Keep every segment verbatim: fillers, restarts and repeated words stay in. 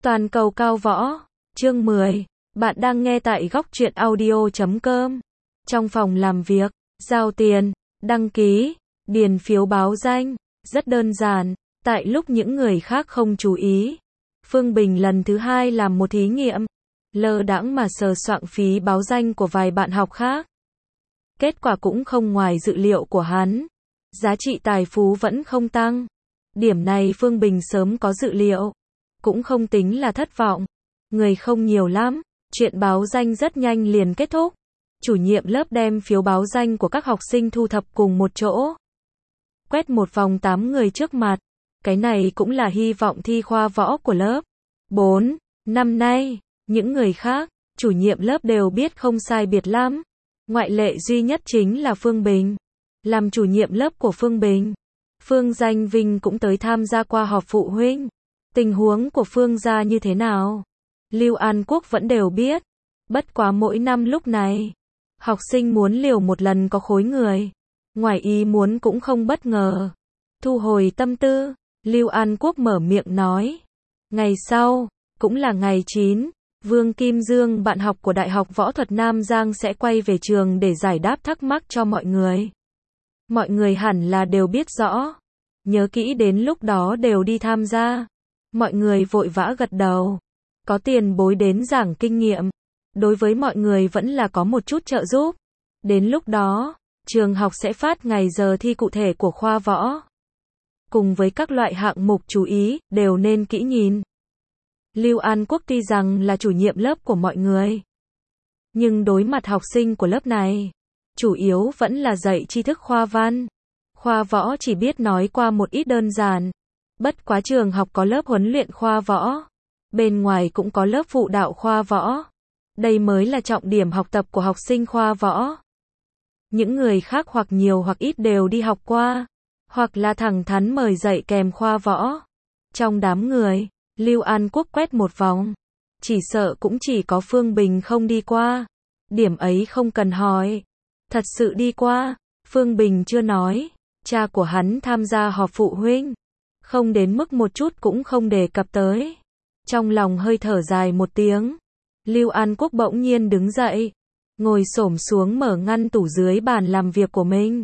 Toàn cầu cao võ, chương mười. Bạn đang nghe tại góc truyện audio chấm com. Trong phòng làm việc, giao tiền, đăng ký, điền phiếu báo danh, rất đơn giản. Tại lúc những người khác không chú ý, Phương Bình lần thứ hai làm một thí nghiệm, lơ đãng mà sờ soạng phí báo danh của vài bạn học khác. Kết quả cũng không ngoài dự liệu của hắn, giá trị tài phú vẫn không tăng. Điểm này Phương Bình sớm có dự liệu, cũng không tính là thất vọng. Người không nhiều lắm, chuyện báo danh rất nhanh liền kết thúc. Chủ nhiệm lớp đem phiếu báo danh của các học sinh thu thập cùng một chỗ, quét một vòng tám người trước mặt. Cái này cũng là hy vọng thi khoa võ của lớp bốn. Năm nay, những người khác, chủ nhiệm lớp đều biết không sai biệt lắm. Ngoại lệ duy nhất chính là Phương Bình. Làm chủ nhiệm lớp của Phương Bình, Phương Danh Vinh cũng tới tham gia qua họp phụ huynh. Tình huống của Phương gia như thế nào, Lưu An Quốc vẫn đều biết. Bất quá mỗi năm lúc này, học sinh muốn liều một lần có khối người. Ngoài ý muốn cũng không bất ngờ. Thu hồi tâm tư, Lưu An Quốc mở miệng nói. Ngày sau, cũng là ngày chín, Vương Kim Dương, bạn học của Đại học Võ thuật Nam Giang sẽ quay về trường để giải đáp thắc mắc cho mọi người. Mọi người hẳn là đều biết rõ. Nhớ kỹ đến lúc đó đều đi tham gia. Mọi người vội vã gật đầu. Có tiền bối đến giảng kinh nghiệm, đối với mọi người vẫn là có một chút trợ giúp. Đến lúc đó, trường học sẽ phát ngày giờ thi cụ thể của khoa võ, cùng với các loại hạng mục chú ý, đều nên kỹ nhìn. Lưu An Quốc tuy rằng là chủ nhiệm lớp của mọi người, nhưng đối mặt học sinh của lớp này, chủ yếu vẫn là dạy tri thức khoa văn. Khoa võ chỉ biết nói qua một ít đơn giản. Bất quá trường học có lớp huấn luyện khoa võ, bên ngoài cũng có lớp phụ đạo khoa võ. Đây mới là trọng điểm học tập của học sinh khoa võ. Những người khác hoặc nhiều hoặc ít đều đi học qua, hoặc là thẳng thắn mời dạy kèm khoa võ. Trong đám người, Lưu An Quốc quét một vòng, chỉ sợ cũng chỉ có Phương Bình không đi qua. Điểm ấy không cần hỏi, thật sự đi qua. Phương Bình chưa nói, cha của hắn tham gia họp phụ huynh, không đến mức một chút cũng không đề cập tới. Trong lòng hơi thở dài một tiếng, Lưu An Quốc bỗng nhiên đứng dậy, ngồi xổm xuống mở ngăn tủ dưới bàn làm việc của mình.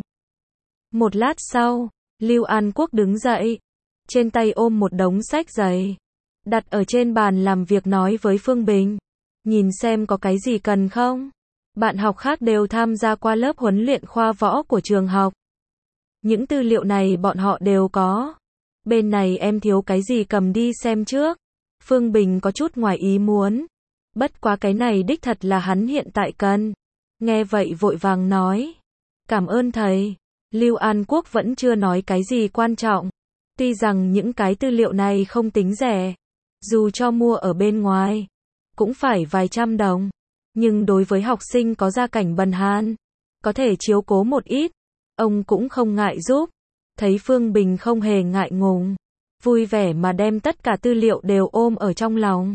Một lát sau, Lưu An Quốc đứng dậy, trên tay ôm một đống sách dày, đặt ở trên bàn làm việc nói với Phương Bình, nhìn xem có cái gì cần không. Bạn học khác đều tham gia qua lớp huấn luyện khoa võ của trường học. Những tư liệu này bọn họ đều có. Bên này em thiếu cái gì cầm đi xem trước. Phương Bình có chút ngoài ý muốn. Bất quá cái này đích thật là hắn hiện tại cần. Nghe vậy vội vàng nói. Cảm ơn thầy. Lưu An Quốc vẫn chưa nói cái gì quan trọng. Tuy rằng những cái tư liệu này không tính rẻ, dù cho mua ở bên ngoài, cũng phải vài trăm đồng. Nhưng đối với học sinh có gia cảnh bần hàn, có thể chiếu cố một ít, ông cũng không ngại giúp. Thấy Phương Bình không hề ngại ngùng, vui vẻ mà đem tất cả tư liệu đều ôm ở trong lòng.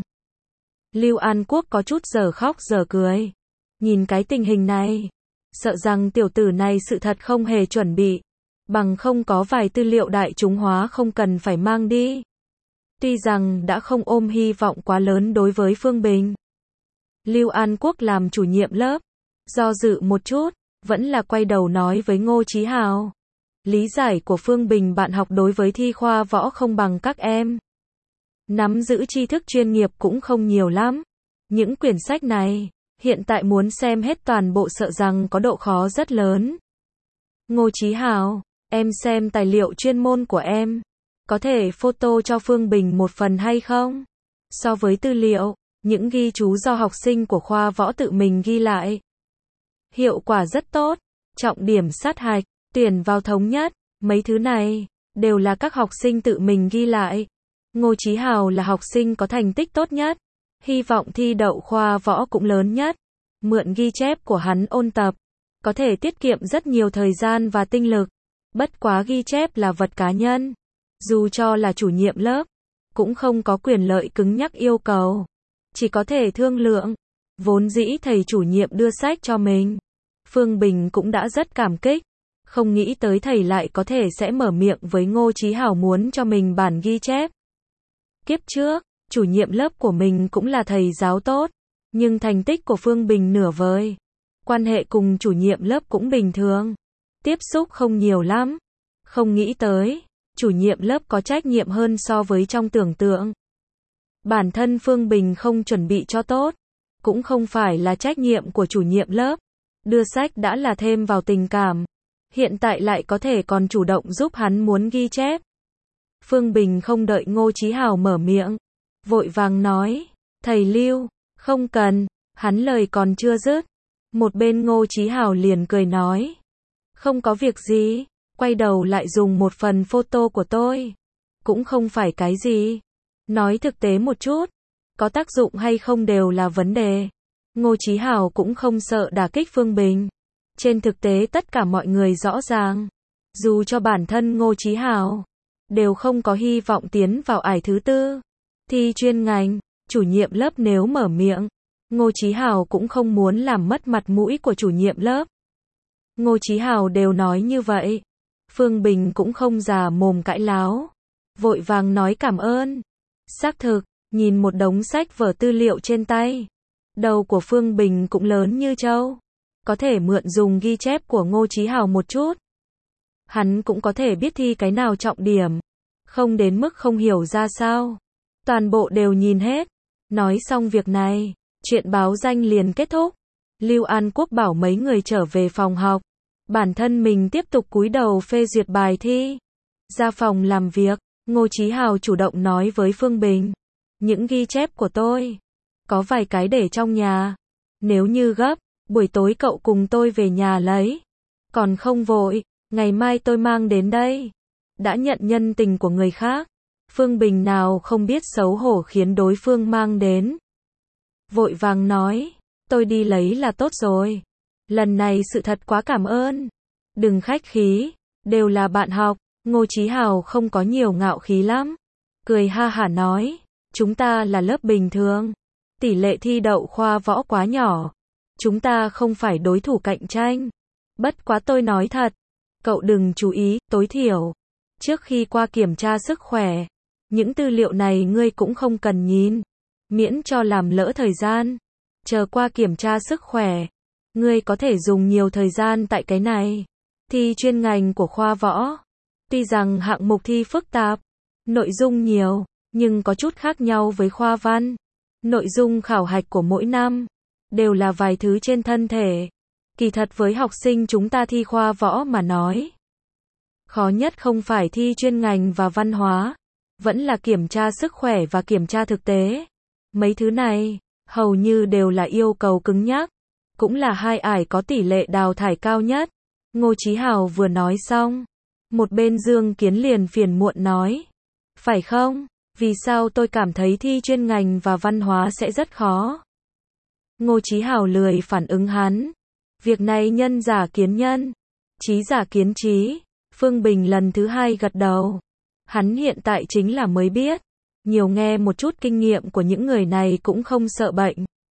Lưu An Quốc có chút giờ khóc giờ cười. Nhìn cái tình hình này, sợ rằng tiểu tử này sự thật không hề chuẩn bị, bằng không có vài tư liệu đại chúng hóa không cần phải mang đi. Tuy rằng đã không ôm hy vọng quá lớn đối với Phương Bình, Lưu An Quốc làm chủ nhiệm lớp, do dự một chút, vẫn là quay đầu nói với Ngô Chí Hào. Lý giải của Phương Bình bạn học đối với thi khoa võ không bằng các em. Nắm giữ tri thức chuyên nghiệp cũng không nhiều lắm. Những quyển sách này, hiện tại muốn xem hết toàn bộ sợ rằng có độ khó rất lớn. Ngô Chí Hào, em xem tài liệu chuyên môn của em, có thể photo cho Phương Bình một phần hay không? So với tư liệu, những ghi chú do học sinh của khoa võ tự mình ghi lại, hiệu quả rất tốt. Trọng điểm sát hạch, tuyển vào thống nhất, mấy thứ này đều là các học sinh tự mình ghi lại. Ngô Chí Hào là học sinh có thành tích tốt nhất, hy vọng thi đậu khoa võ cũng lớn nhất. Mượn ghi chép của hắn ôn tập, có thể tiết kiệm rất nhiều thời gian và tinh lực. Bất quá ghi chép là vật cá nhân, dù cho là chủ nhiệm lớp, cũng không có quyền lợi cứng nhắc yêu cầu, chỉ có thể thương lượng. Vốn dĩ thầy chủ nhiệm đưa sách cho mình, Phương Bình cũng đã rất cảm kích, không nghĩ tới thầy lại có thể sẽ mở miệng với Ngô Chí Hào muốn cho mình bản ghi chép. Kiếp trước, chủ nhiệm lớp của mình cũng là thầy giáo tốt, nhưng thành tích của Phương Bình nửa vời. Quan hệ cùng chủ nhiệm lớp cũng bình thường, tiếp xúc không nhiều lắm. Không nghĩ tới, chủ nhiệm lớp có trách nhiệm hơn so với trong tưởng tượng. Bản thân Phương Bình không chuẩn bị cho tốt, cũng không phải là trách nhiệm của chủ nhiệm lớp. Đưa sách đã là thêm vào tình cảm, hiện tại lại có thể còn chủ động giúp hắn muốn ghi chép. Phương Bình không đợi Ngô Chí Hào mở miệng, vội vàng nói, thầy Lưu, không cần, hắn lời còn chưa dứt. Một bên Ngô Chí Hào liền cười nói, không có việc gì, quay đầu lại dùng một phần photo của tôi, cũng không phải cái gì. Nói thực tế một chút, có tác dụng hay không đều là vấn đề. Ngô Chí Hào cũng không sợ đả kích Phương Bình. Trên thực tế tất cả mọi người rõ ràng, dù cho bản thân Ngô Chí Hào, đều không có hy vọng tiến vào ải thứ tư. Thi chuyên ngành, chủ nhiệm lớp nếu mở miệng, Ngô Chí Hào cũng không muốn làm mất mặt mũi của chủ nhiệm lớp. Ngô Chí Hào đều nói như vậy, Phương Bình cũng không già mồm cãi láo, vội vàng nói cảm ơn. Xác thực, nhìn một đống sách vở tư liệu trên tay, đầu của Phương Bình cũng lớn như trâu, có thể mượn dùng ghi chép của Ngô Chí Hào một chút. Hắn cũng có thể biết thi cái nào trọng điểm, không đến mức không hiểu ra sao. Toàn bộ đều nhìn hết. Nói xong việc này, chuyện báo danh liền kết thúc. Lưu An Quốc bảo mấy người trở về phòng học, bản thân mình tiếp tục cúi đầu phê duyệt bài thi. Ra phòng làm việc, Ngô Chí Hào chủ động nói với Phương Bình, những ghi chép của tôi, có vài cái để trong nhà. Nếu như gấp, buổi tối cậu cùng tôi về nhà lấy. Còn không vội, ngày mai tôi mang đến đây. Đã nhận nhân tình của người khác, Phương Bình nào không biết xấu hổ khiến đối phương mang đến. Vội vàng nói, tôi đi lấy là tốt rồi. Lần này sự thật quá cảm ơn. Đừng khách khí, đều là bạn học. Ngô Chí Hào không có nhiều ngạo khí lắm. Cười ha hả nói, chúng ta là lớp bình thường. Tỷ lệ thi đậu khoa võ quá nhỏ. Chúng ta không phải đối thủ cạnh tranh. Bất quá tôi nói thật, cậu đừng chú ý, tối thiểu. Trước khi qua kiểm tra sức khỏe, những tư liệu này ngươi cũng không cần nhìn. Miễn cho làm lỡ thời gian. Chờ qua kiểm tra sức khỏe, ngươi có thể dùng nhiều thời gian tại cái này. Thi chuyên ngành của khoa võ. Tuy rằng hạng mục thi phức tạp, nội dung nhiều, nhưng có chút khác nhau với khoa văn. Nội dung khảo hạch của mỗi năm, đều là vài thứ trên thân thể. Kỳ thật với học sinh chúng ta thi khoa võ mà nói, khó nhất không phải thi chuyên ngành và văn hóa, vẫn là kiểm tra sức khỏe và kiểm tra thực tế. Mấy thứ này, hầu như đều là yêu cầu cứng nhắc, cũng là hai ải có tỷ lệ đào thải cao nhất. Ngô Chí Hào vừa nói xong, một bên Dương Kiến liền phiền muộn nói, phải không, vì sao tôi cảm thấy thi chuyên ngành và văn hóa sẽ rất khó. Ngô Chí Hào lười phản ứng hắn, việc này nhân giả kiến nhân, trí giả kiến trí. Phương Bình lần thứ hai gật đầu, hắn hiện tại chính là mới biết, nhiều nghe một chút kinh nghiệm của những người này cũng không sợ bệnh.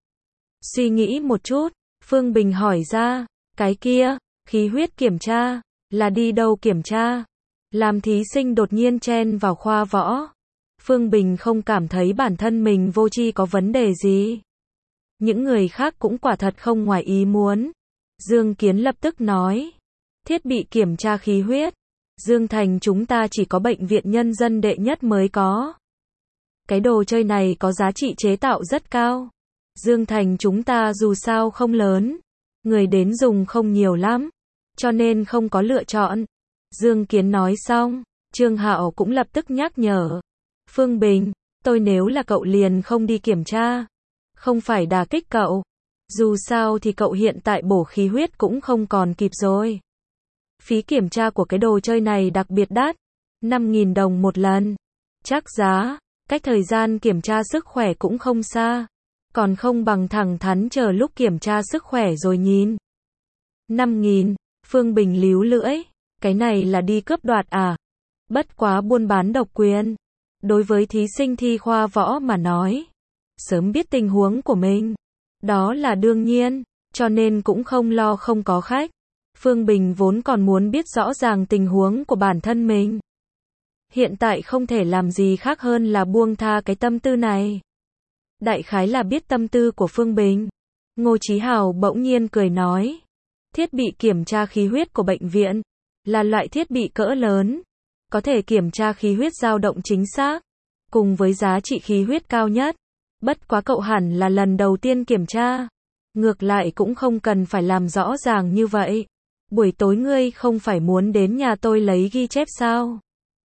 Suy nghĩ một chút, Phương Bình hỏi ra, cái kia, khí huyết kiểm tra, là đi đâu kiểm tra? Làm thí sinh đột nhiên chen vào khoa võ. Phương Bình không cảm thấy bản thân mình vô tri có vấn đề gì. Những người khác cũng quả thật không ngoài ý muốn. Dương Kiến lập tức nói, thiết bị kiểm tra khí huyết, Dương Thành chúng ta chỉ có bệnh viện nhân dân đệ nhất mới có. Cái đồ chơi này có giá trị chế tạo rất cao. Dương Thành chúng ta dù sao không lớn, người đến dùng không nhiều lắm, cho nên không có lựa chọn. Dương Kiến nói xong, Trương Hạo cũng lập tức nhắc nhở. Phương Bình, tôi nếu là cậu liền không đi kiểm tra. Không phải đả kích cậu. Dù sao thì cậu hiện tại bổ khí huyết cũng không còn kịp rồi. Phí kiểm tra của cái đồ chơi này đặc biệt đắt, năm nghìn đồng một lần. Chắc giá, cách thời gian kiểm tra sức khỏe cũng không xa. Còn không bằng thẳng thắn chờ lúc kiểm tra sức khỏe rồi nhìn. năm nghìn, Phương Bình líu lưỡi, cái này là đi cướp đoạt à? Bất quá buôn bán độc quyền. Đối với thí sinh thi khoa võ mà nói, sớm biết tình huống của mình, đó là đương nhiên, cho nên cũng không lo không có khách. Phương Bình vốn còn muốn biết rõ ràng tình huống của bản thân mình. Hiện tại không thể làm gì khác hơn là buông tha cái tâm tư này. Đại khái là biết tâm tư của Phương Bình. Ngô Chí Hào bỗng nhiên cười nói. Thiết bị kiểm tra khí huyết của bệnh viện là loại thiết bị cỡ lớn, có thể kiểm tra khí huyết dao động chính xác, cùng với giá trị khí huyết cao nhất. Bất quá cậu hẳn là lần đầu tiên kiểm tra. Ngược lại cũng không cần phải làm rõ ràng như vậy. Buổi tối ngươi không phải muốn đến nhà tôi lấy ghi chép sao?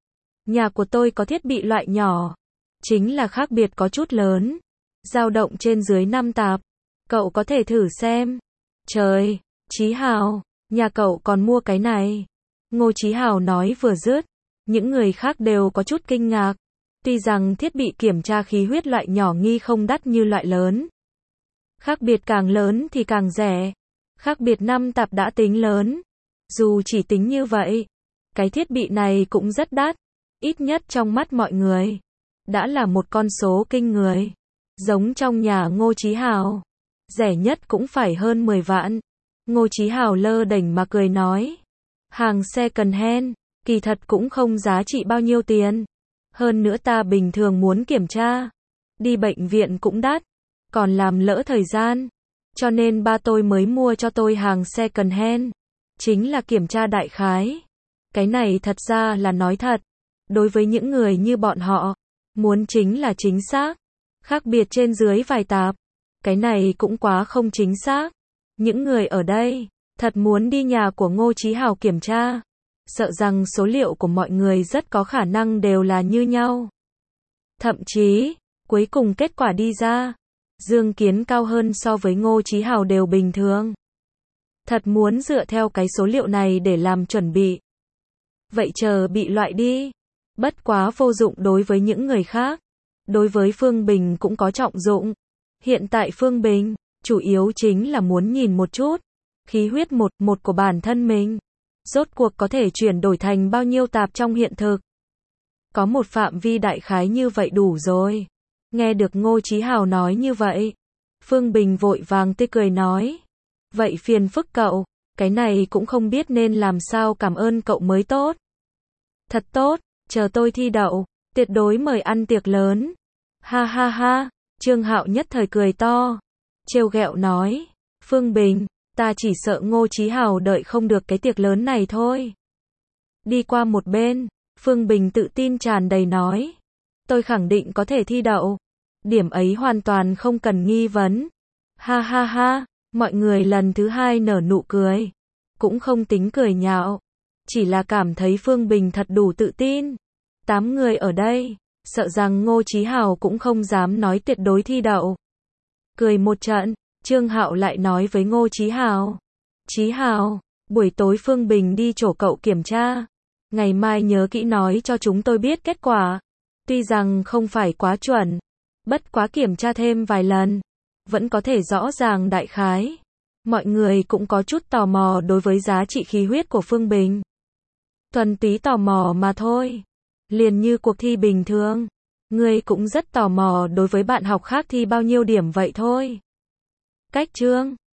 Nhà của tôi có thiết bị loại nhỏ, chính là khác biệt có chút lớn, dao động trên dưới năm tạp. Cậu có thể thử xem. Trời, Chí Hào, nhà cậu còn mua cái này. Ngô Chí Hào nói vừa dứt, những người khác đều có chút kinh ngạc. Tuy rằng thiết bị kiểm tra khí huyết loại nhỏ nghi không đắt như loại lớn. Khác biệt càng lớn thì càng rẻ. Khác biệt năm tạp đã tính lớn. Dù chỉ tính như vậy, cái thiết bị này cũng rất đắt. Ít nhất trong mắt mọi người, đã là một con số kinh người. Giống trong nhà Ngô Chí Hào, rẻ nhất cũng phải hơn mười vạn. Ngô Chí Hào lơ đễnh mà cười nói. Hàng second hand, kỳ thật cũng không giá trị bao nhiêu tiền. Hơn nữa ta bình thường muốn kiểm tra, đi bệnh viện cũng đắt, còn làm lỡ thời gian. Cho nên ba tôi mới mua cho tôi hàng second hand. Chính là kiểm tra đại khái. Cái này thật ra là nói thật. Đối với những người như bọn họ, muốn chính là chính xác. Khác biệt trên dưới vài tạp. Cái này cũng quá không chính xác. Những người ở đây, thật muốn đi nhà của Ngô Chí Hào kiểm tra. Sợ rằng số liệu của mọi người rất có khả năng đều là như nhau. Thậm chí, cuối cùng kết quả đi ra, Dương Kiến cao hơn so với Ngô Chí Hào đều bình thường. Thật muốn dựa theo cái số liệu này để làm chuẩn bị. Vậy chờ bị loại đi. Bất quá vô dụng đối với những người khác. Đối với Phương Bình cũng có trọng dụng. Hiện tại Phương Bình, chủ yếu chính là muốn nhìn một chút. Khí huyết một một của bản thân mình. Rốt cuộc có thể chuyển đổi thành bao nhiêu tạp trong hiện thực. Có một phạm vi đại khái như vậy đủ rồi. Nghe được Ngô Chí Hào nói như vậy, Phương Bình vội vàng tươi cười nói. Vậy phiền phức cậu, cái này cũng không biết nên làm sao cảm ơn cậu mới tốt. Thật tốt, chờ tôi thi đậu, tuyệt đối mời ăn tiệc lớn. Ha ha ha, Trương Hạo nhất thời cười to. Trêu ghẹo nói, Phương Bình, ta chỉ sợ Ngô Chí Hào đợi không được cái tiệc lớn này thôi. Đi qua một bên, Phương Bình tự tin tràn đầy nói. Tôi khẳng định có thể thi đậu. Điểm ấy hoàn toàn không cần nghi vấn. Ha ha ha, mọi người lần thứ hai nở nụ cười. Cũng không tính cười nhạo. Chỉ là cảm thấy Phương Bình thật đủ tự tin. Tám người ở đây, sợ rằng Ngô Chí Hào cũng không dám nói tuyệt đối thi đậu. Cười một trận, Trương Hạo lại nói với Ngô Chí Hào. Chí Hào, buổi tối Phương Bình đi chỗ cậu kiểm tra. Ngày mai nhớ kỹ nói cho chúng tôi biết kết quả. Tuy rằng không phải quá chuẩn, bất quá kiểm tra thêm vài lần, vẫn có thể rõ ràng đại khái. Mọi người cũng có chút tò mò đối với giá trị khí huyết của Phương Bình. Thuần túy tò mò mà thôi. Liền như cuộc thi bình thường. Ngươi cũng rất tò mò đối với bạn học khác thi bao nhiêu điểm vậy thôi. Cách chương